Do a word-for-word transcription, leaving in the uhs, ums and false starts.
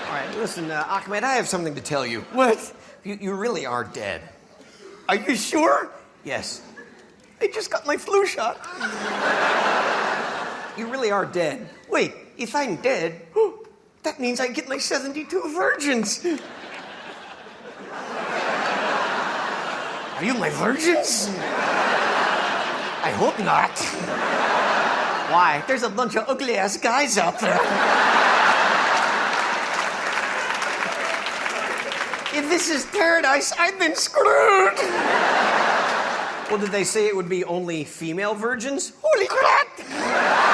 All right, listen, uh, Ahmed, I have something to tell you. What? You, you really are dead. Are you sure? Yes. I just got my flu shot. You really are dead. Wait, if I'm dead, that means I get my seventy-two virgins. Are you my virgins? I hope not. Why? There's a bunch of ugly-ass guys out there. If this is paradise, I've been screwed. Well, did they say it would be only female virgins? Holy crap!